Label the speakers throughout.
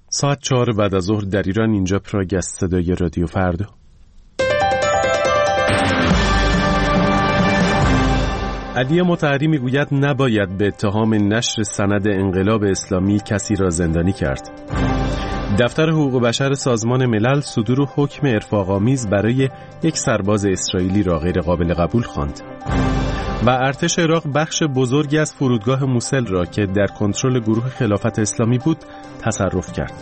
Speaker 1: ساعت 4 بعد از ظهر در ایران. اینجا پراگ از صدای رادیو فردا. علی مطهری میگوید نباید به اتهام نشر سند انقلاب اسلامی کسی را زندانی کرد. دفتر حقوق بشر سازمان ملل صدور حکم ارفاق‌آمیز برای یک سرباز اسرائیلی را غیر قابل قبول خواند. و ارتش عراق بخش بزرگی از فرودگاه موسل را که در کنترل گروه خلافت اسلامی بود تصرف کرد.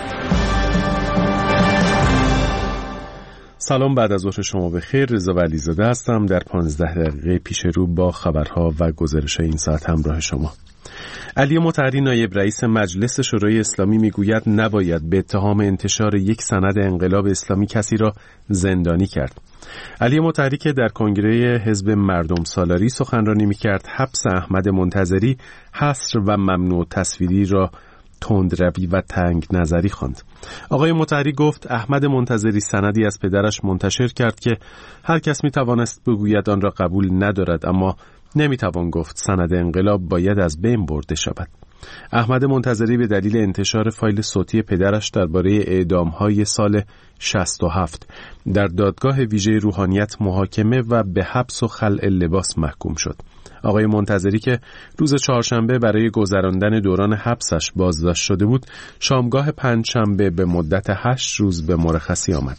Speaker 1: سلام، بعد از ظهر شما بخیر. رضا ولیزاده هستم. در 15 دقیقه پیش رو با خبرها و گزارش این ساعت همراه شما. علی مطهری نایب رئیس مجلس شورای اسلامی میگوید نباید به اتهام انتشار یک سند انقلاب اسلامی کسی را زندانی کرد. علی مطهری که در کنگره حزب مردم سالاری سخنرانی میکرد، حبس احمد منتظری حصر و ممنوع تصویری را تندروی و تنگ نظری خواند. آقای مطهری گفت احمد منتظری سندی از پدرش منتشر کرد که هر کس میتوانست بگوید آن را قبول ندارد، اما نمیتوان گفت سند انقلاب باید از بین برده شود. احمد منتظری به دلیل انتشار فایل صوتی پدرش درباره اعدام‌های سال 67 در دادگاه ویژه روحانیت محاکمه و به حبس و خلع لباس محکوم شد. آقای منتظری که روز چهارشنبه برای گذراندن دوران حبسش بازداشت شده بود، شامگاه پنجشنبه به مدت 8 روز به مرخصی آمد.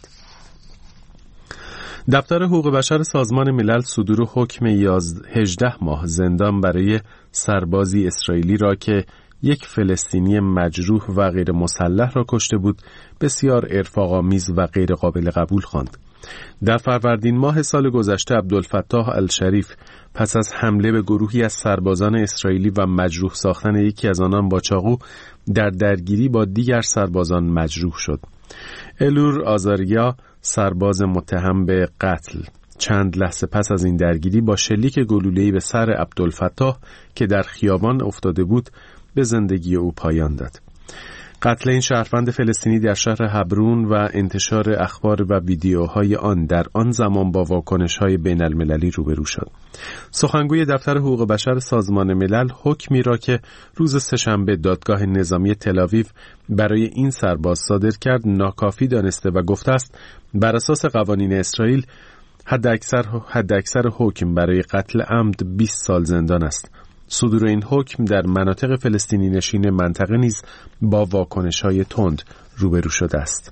Speaker 1: دفتر حقوق بشر سازمان ملل صدور حکم 18 ماه زندان برای سربازی اسرائیلی را که یک فلسطینی مجروح و غیر مسلح را کشته بود بسیار ارفاق‌آمیز و غیر قابل قبول خواند. در فروردین ماه سال گذشته عبدالفتاح الشریف پس از حمله به گروهی از سربازان اسرائیلی و مجروح ساختن یکی از آنان با چاقو در درگیری با دیگر سربازان مجروح شد. الور آزاریا، سرباز متهم به قتل، چند لحظه پس از این درگیری با شلیک گلوله‌ای به سر عبدالفتاح که در خیابان افتاده بود به زندگی او پایان داد. قتل این شهروند فلسطینی در شهر هبرون و انتشار اخبار و ویدیوهای آن در آن زمان با واکنش‌های بین‌المللی روبرو شد. سخنگوی دفتر حقوق بشر سازمان ملل حکمی را که روز سه‌شنبه دادگاه نظامی تل‌آویو برای این سرباز صادر کرد ناکافی دانسته و گفته است بر اساس قوانین اسرائیل حداکثر حکم برای قتل عمد 20 سال زندان است. صدور این حکم در مناطق فلسطینی نشین منطقه نیز با واکنش‌های تند روبرو شده است.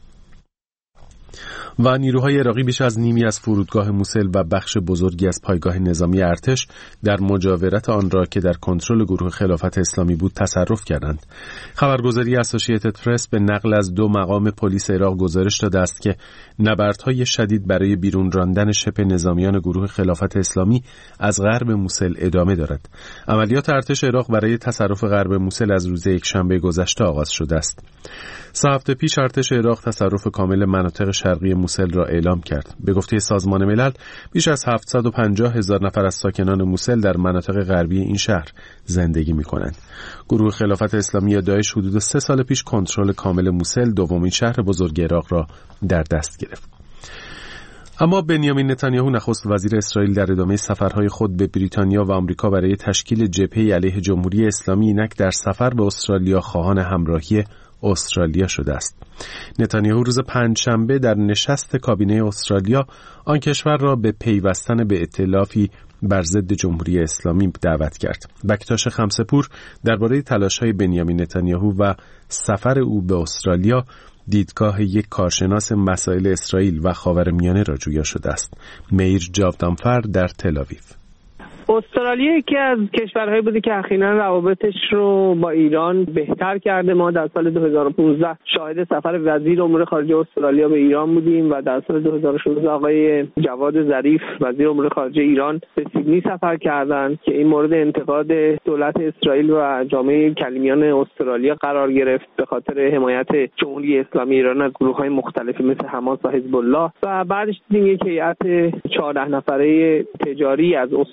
Speaker 1: و نیروهای عراقی بیش از نیمی از فرودگاه موسل و بخش بزرگی از پایگاه نظامی ارتش در مجاورت آن را که در کنترل گروه خلافت اسلامی بود تصرف کردند. خبرگزاری اسوسییتد پرس به نقل از 2 مقام پلیس عراق گزارش داده است که نبردهای شدید برای بیرون راندن شبه نظامیان گروه خلافت اسلامی از غرب موسل ادامه دارد. عملیات ارتش عراق برای تصرف غرب موسل از روز یکشنبه گذشته آغاز شده است. 3 هفته پیش ارتش عراق تصرف کامل مناطق شرقی موسل را اعلام کرد. به گفته سازمان ملل بیش از 750,000 نفر از ساکنان موسل در مناطق غربی این شهر زندگی می‌کنند. گروه خلافت اسلامی یا داعش حدود 3 سال پیش کنترل کامل موسل، دومین شهر بزرگ عراق را در دست گرفت. اما بنیامین نتانیاهو نخست وزیر اسرائیل در ادامه سفرهای خود به بریتانیا و آمریکا برای تشکیل جبهه علیه جمهوری اسلامی اینک در سفر به استرالیا خواهان همراهی استرالیا شده است. نتانیاهو روز پنجشنبه در نشست کابینه استرالیا آن کشور را به پیوستن به ائتلافی بر ضد جمهوری اسلامی دعوت کرد. بکتاش خمسه‌پور درباره تلاش‌های بنیامین نتانیاهو و سفر او به استرالیا دیدگاه یک کارشناس مسائل اسرائیل و خاورمیانه را جویا شده است. میر جاودانفر در تل‌آویو.
Speaker 2: استرالیا یکی از کشورهایی بوده که اخیراً روابطش رو با ایران بهتر کرده. ما در سال 2015 شاهد سفر وزیر امور خارجه استرالیا به ایران بودیم و در سال 2016 آقای جواد ظریف وزیر امور خارجه ایران به سیدنی سفر کردند که این مورد انتقاد دولت اسرائیل و جامعه کلمیان استرالیا قرار گرفت به خاطر حمایت جمهوری اسلامی ایران از گروه‌های مختلفی مثل حماس و حزب الله. و بعدش دیدیم یک هیئت 14 نفره تجاری از استرالیا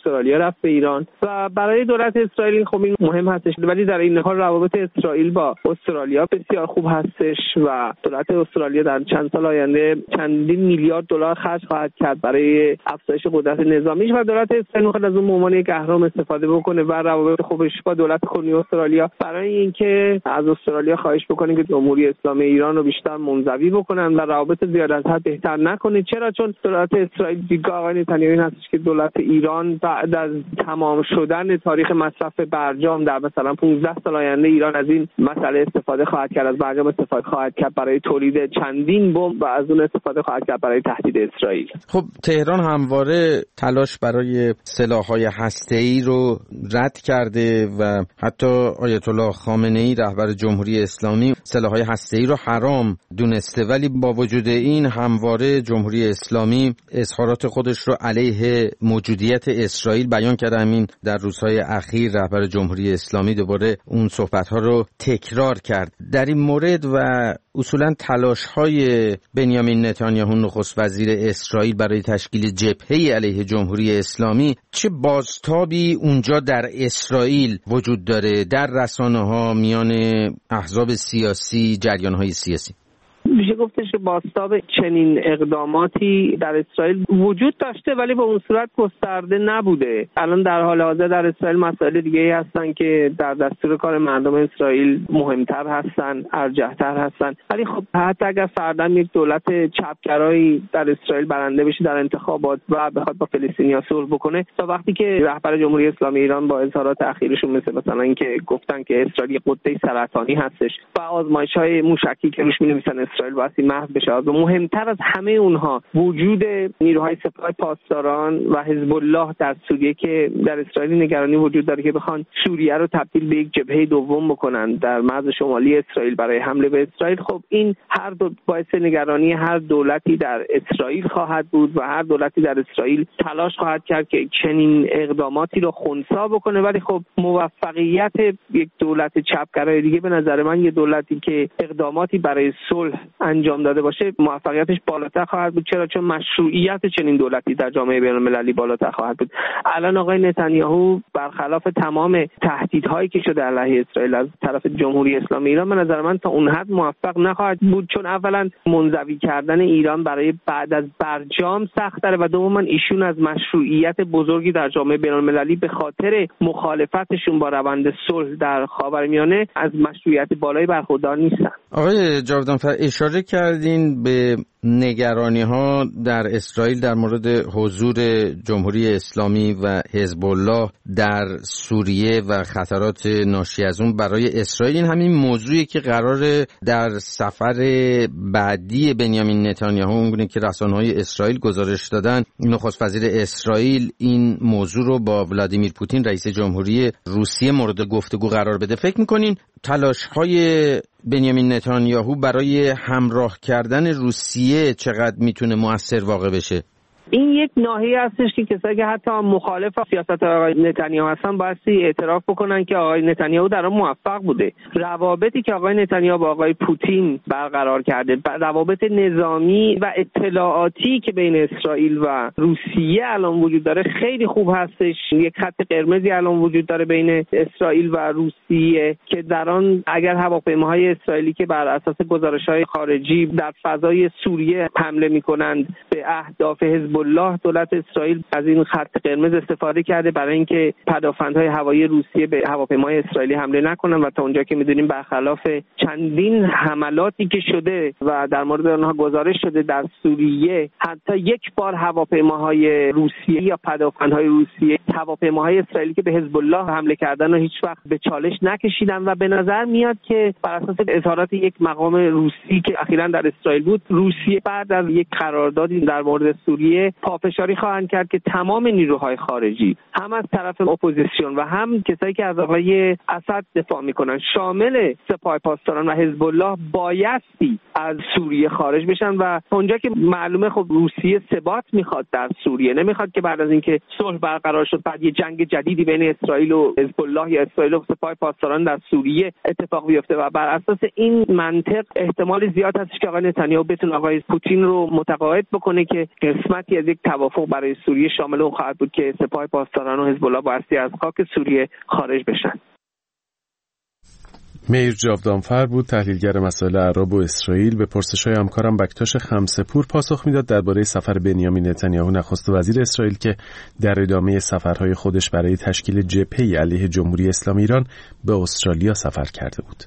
Speaker 2: رفت به ایران و برای دولت اسرائیل خب این مهم هستش، ولی در این حال روابط اسرائیل با استرالیا بسیار خوب هستش و دولت استرالیا در چند سال آینده چندین میلیارد دلار خرج خواهد کرد برای افزایش قدرت نظامیش و دولت اسرائیل میخواد از اون به عنوان یک اهرم استفاده بکنه و روابط خوبش با دولت کنونی استرالیا برای اینکه از استرالیا خواهش بکنه که جمهوری اسلامی ایران رو بیشتر منزوی بکنن و روابط زیاد از حد بهتر نکنه. چرا؟ چون دولت اسرائیل دیدگاه آقای نتانیاهو این هستش که دولت ایران بعد از تمام شدن تاریخ مصرف برجام در مثلا 15 سال آینده ایران از این مسئله استفاده خواهد کرد، از برجام استفاده خواهد کرد برای تولید چندین بمب و از اون استفاده خواهد کرد برای تهدید اسرائیل.
Speaker 3: خب تهران همواره تلاش برای سلاح‌های هسته‌ای رو رد کرده و حتی آیت الله خامنه‌ای رهبر جمهوری اسلامی سلاح‌های هسته‌ای رو حرام دونسته، ولی با وجود این همواره جمهوری اسلامی اظهارات خودش رو علیه موجودیت اسرائیل بیان کرده. همین در روزهای اخیر رهبر جمهوری اسلامی دوباره اون صحبت‌ها رو تکرار کرد. در این مورد و اصولاً تلاش‌های بنیامین نتانیاهو نخست وزیر اسرائیل برای تشکیل جبهه‌ای علیه جمهوری اسلامی چه بازتابی اونجا در اسرائیل وجود داره، در رسانه‌ها، میان احزاب سیاسی، جریان‌های سیاسی؟
Speaker 2: میشه گفتش که بازتاب چنین اقداماتی در اسرائیل وجود داشته ولی به اون صورت گسترده نبوده. الان در حال حاضر در اسرائیل مسائل دیگه‌ای هستن که در دستور کار مردم اسرائیل مهمتر هستن، ارجح‌تر هستن. ولی خب حتی اگر فردا یک دولت چپگرایی در اسرائیل برنده بشه در انتخابات و بخواد با فلسطینیا صلح بکنه، تا وقتی که رهبر جمهوری اسلامی ایران با اظهارات اخیرشون مثلا اینکه گفتن که اسرائیل قطعه سرطانی هستش و آزمایش‌های موشکی که روش می‌نویسن اسرائیل واسه محو بشه، و مهمتر از همه اونها وجود نیروهای سپاه پاسداران و حزب الله در سوریه که در اسرائیل نگرانی وجود داره که بخوان سوریه رو تبدیل به یک جبهه دوم بکنن در مرز شمالی اسرائیل برای حمله به اسرائیل. خب این هر دو باعث نگرانی هر دولتی در اسرائیل خواهد بود و هر دولتی در اسرائیل تلاش خواهد کرد که چنین اقداماتی رو خنثی بکنه. ولی خب موفقیت یک دولت چپگرای دیگه به نظر من یه دولتی که اقداماتی برای صلح انجام داده باشه موفقیتش بالاتر خواهد بود. چرا؟ چون مشروعیت چنین دولتی در جامعه بین‌المللی بالاتر خواهد بود. الان آقای نتانیاهو برخلاف تمام تهدیدهایی که شده علیه اسرائیل از طرف جمهوری اسلامی ایران به نظر من تا اون حد موفق نخواهد بود، چون اولا منزوی کردن ایران برای بعد از برجام سخت‌تره و دوما ایشون از مشروعیت بزرگی در جامعه بین‌المللی به خاطر مخالفتشون با روند صلح در خاورمیانه از مشروعیت بالایی برخوردار نیستن.
Speaker 3: آقای جاودانفر اشاره کردین به نگرانی‌ها در اسرائیل در مورد حضور جمهوری اسلامی و حزب الله در سوریه و خطرات ناشی از اون برای اسرائیل. این همین موضوعی که قراره در سفر بعدی بنیامین نتانیاهو، اونگونه که رسانه‌های اسرائیل گزارش دادن، نخست وزیر اسرائیل این موضوع رو با ولادیمیر پوتین رئیس جمهوری روسیه مورد گفتگو قرار بده. فکر می‌کنین تلاش‌های بنیامین نتانیاهو برای همراه کردن روسیه چقدر میتونه مؤثر واقع بشه؟
Speaker 2: این یک ناحیه هستش که کسایی که حتی مخالف سیاست آقای نتانیاهو هستن بایستی اعتراف بکنن که آقای نتانیاهو در آن موفق بوده. روابطی که آقای نتانیاهو با آقای پوتین برقرار کرده، روابط نظامی و اطلاعاتی که بین اسرائیل و روسیه الان وجود داره خیلی خوب هستش. یک خط قرمزی الان وجود داره بین اسرائیل و روسیه که در آن اگر هواپیماهای اسرائیلی که بر اساس گزارش‌های خارجی در فضای سوریه حمله می‌کنند به اهداف حزب الله، دولت اسرائیل از این خط قرمز استفاده کرده برای اینکه پدافندهای هوایی روسیه به هواپیمای اسرائیلی حمله نکنن و تا اونجا که می‌دونیم برخلاف چندین حملاتی که شده و در مورد آنها گزارش شده در سوریه، حتی یک بار هواپیماهای روسیه یا پدافندهای روسیه هواپیماهای اسرائیلی که به حزب الله حمله کردن و هیچ وقت به چالش نکشیدن و به نظر میاد که بر اساس اظهارات یک مقام روسی که اخیراً در اسرائیل بود، روسیه بعد از یک قراردادی در مورد سوریه پافشاری خواهند کرد که تمام نیروهای خارجی هم از طرف اپوزیسیون و هم کسایی که از آقای اسد دفاع میکنن شامل سپاه پاسداران و حزب الله بایستی از سوریه خارج بشن و اونجا که معلومه خب روسیه ثبات میخواد در سوریه، نمیخواد که بعد از اینکه صلح برقرار شد بعد یه جنگ جدیدی بین اسرائیل و حزب الله یا اسرائیل و سپاه پاسداران در سوریه اتفاق بیفته و بر اساس این منطق احتمال زیاد هست که آقای نتانیاهو بتونه آقای پوتین رو متقاعد بکنه که قسمتی حمایتی از یک توافق برای سوریه شامل اون خواهد بود که سپاه پاسداران و حزب الله بایستی از خاک سوریه خارج بشن.
Speaker 1: میر جاودانفر بود، تحلیلگر مسائل عرب و اسرائیل. به پرسش‌های همکارم بکتاش خمسه‌پور پاسخ میداد درباره سفر بنیامین نتانیاهو نخست وزیر اسرائیل که در ادامه سفرهای خودش برای تشکیل جبهه‌ای علیه جمهوری اسلامی ایران به استرالیا سفر کرده بود.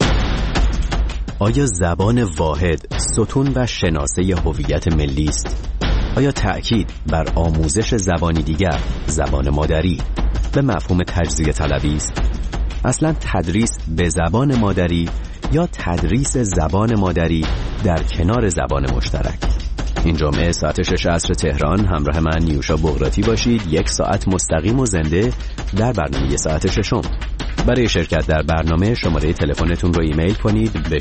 Speaker 4: آیا زبان واحد ستون و شناسه هویت ملی است؟ آیا تأکید بر آموزش زبانی دیگر، زبان مادری، به مفهوم تجزیه طلبی است؟ اصلا تدریس به زبان مادری یا تدریس زبان مادری در کنار زبان مشترک؟ این جمعه ساعت 6 عصر تهران همراه من نیوشا بغراتی باشید. 1 ساعت مستقیم و زنده در برنامه ساعت 6. برای شرکت در برنامه شماره تلفنتون رو ایمیل کنید به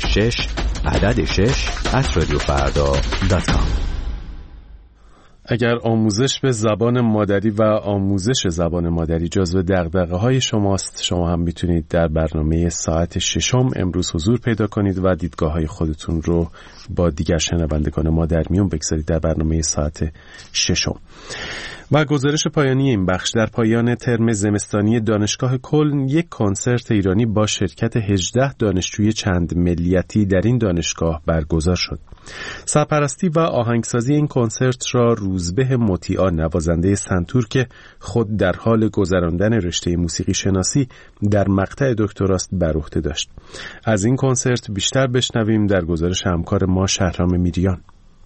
Speaker 4: 6@radiofarda.com.
Speaker 1: اگر آموزش به زبان مادری و آموزش زبان مادری جزو دغدغه‌های شماست، شما هم میتونید در برنامه ساعت 6 امروز حضور پیدا کنید و دیدگاه‌های خودتون رو با دیگر شنوندگان ما در میون بگذارید در برنامه ساعت 6. و گزارش پایانی این بخش: در پایان ترم زمستانی دانشگاه کلن یک کنسرت ایرانی با شرکت 18 دانشجوی چند ملیتی در این دانشگاه برگزار شد. سرپرستی و آهنگسازی این کنسرت را روزبه مطیعا، نوازنده سنتور که خود در حال گذراندن رشته موسیقی شناسی در مقطع دکتراست، بر عهده داشت. از این کنسرت بیشتر بشنویم در گزارش همکار ما شهرام میریان.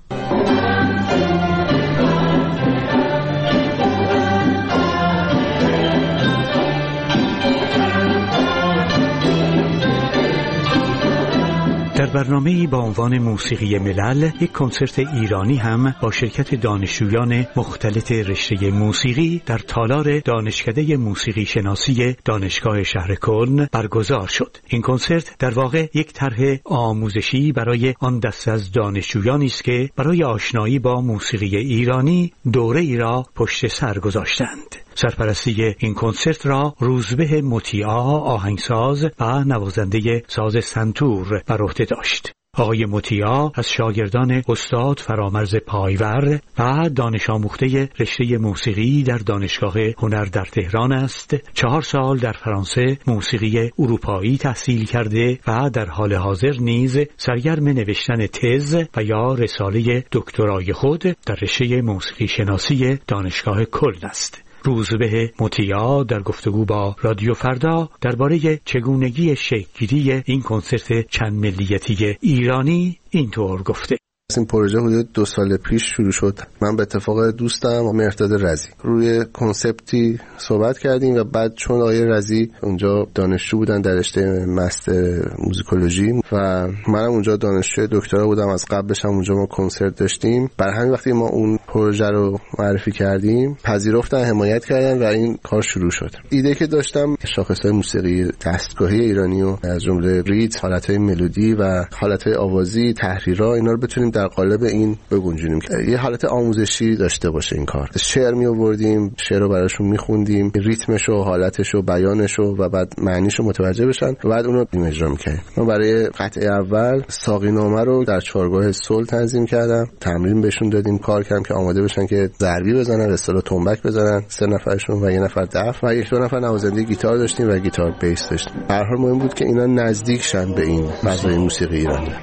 Speaker 5: در برنامه‌ای با عنوان موسیقی ملل، یک کنسرت ایرانی هم با شرکت دانشجویان مختلط رشته موسیقی در تالار دانشکده موسیقی شناسی دانشگاه شهر کلن برگزار شد. این کنسرت در واقع یک طرح آموزشی برای آن دسته از دانشجویانی است که برای آشنایی با موسیقی ایرانی دوره‌ای را پشت سر گذاشتند. سرپرستی این کنسرت را روزبه مطیعا، آهنگساز و نوازنده ساز سنتور، بر عهده داشت. آقای مطیعا از شاگردان استاد فرامرز پایور و دانش آموخته رشته موسیقی در دانشگاه هنر در تهران است. 4 سال در فرانسه موسیقی اروپایی تحصیل کرده و در حال حاضر نیز سرگرم نوشتن تز و یا رساله دکترای خود در رشته موسیقی شناسی دانشگاه کلن است. روزبه مطیعا در گفتگو با رادیو فردا درباره چگونگی شکل‌گیری این کنسرت چند ملیتی ایرانی اینطور گفته:
Speaker 6: این پروژه حدود 2 سال پیش شروع شد. من به اتفاق دوستم و مرداد رزی روی کنسپتی صحبت کردیم و بعد چون آقای رزی اونجا دانشجو بودن در رشته مستر موزیکولوژی و منم اونجا دانشجوی دکترا بودم، از قبلش هم اونجا ما کنسرت داشتیم. برای همین وقتی ما اون پروژه رو معرفی کردیم پذیرفتن، حمایت کردن و این کار شروع شد. ایده که داشتم شاخص‌های موسیقی دستگاهی ایرانی و از جمله ریتم، حالت‌های ملودی و حالت‌های آوازی، تحریرها، اینا رو بتونیم در قالب این بگنجونیم که یه حالت آموزشی داشته باشه. این کار شعر می آوردیم، شعر رو براشون میخوندیم، ریتمش و حالتش و بیانش و بعد معنیش رو متوجه بشن و بعد اون رو اجرا می‌کردیم. من برای قطعه اول ساقی نامه رو در چهارگاه صلح تنظیم کردم، تمرین بهشون دادیم، کار کردیم که آماده بشن که ضربی بزنن، به اصطلاح تنبک بزنن. 3 نفرشون و 1 نفر دف و 1-2 نفر نوازنده گیتار داشتیم و گیتار بیس داشتیم. به هر حال مهم بود که اینا نزدیک شن به این فضای موسیقی ایرانی.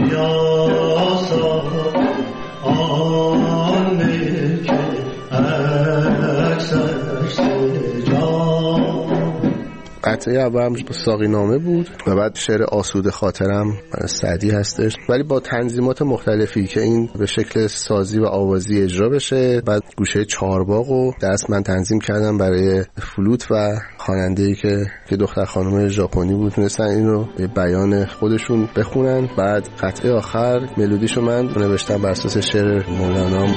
Speaker 6: قطعه اول ساقی نامه بود و بعد شعر آسوده خاطرم سعدی هستش، ولی با تنظیمات مختلفی که این به شکل سازی و آوازی اجرا بشه. بعد گوشه چهارباغو دست من تنظیم کردم برای فلوت و خواننده‌ای که دختر خانم ژاپنی بود، تونستن اینو به بیان خودشون بخونن. بعد قطعه آخر ملودیشو من نوشتم بر اساس شعر مولانا.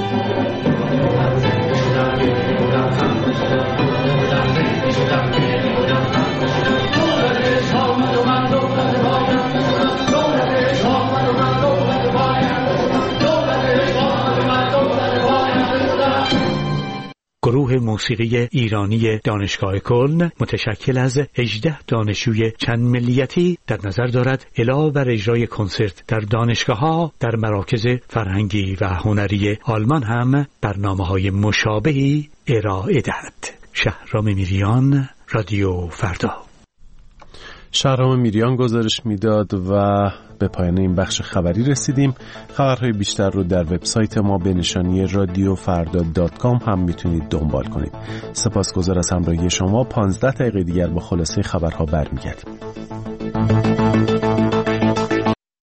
Speaker 5: گروه موسیقی ایرانی دانشگاه کلن متشکل از 18 دانشجوی چند ملیتی در نظر دارد علاوه بر اجرای کنسرت در دانشگاه‌ها در مراکز فرهنگی و هنری آلمان هم برنامه‌های مشابهی ارائه دهد. شهرام میریان، رادیو فردا.
Speaker 1: شهرام میریان گزارش میداد و به پایان این بخش خبری رسیدیم. خبرهای بیشتر رو در وبسایت ما به نشانی radiofarda.com هم میتونید دنبال کنید. سپاسگزار از همراهی شما. 15 دقیقه دیگر با خلاصه خبرها برمیگردیم.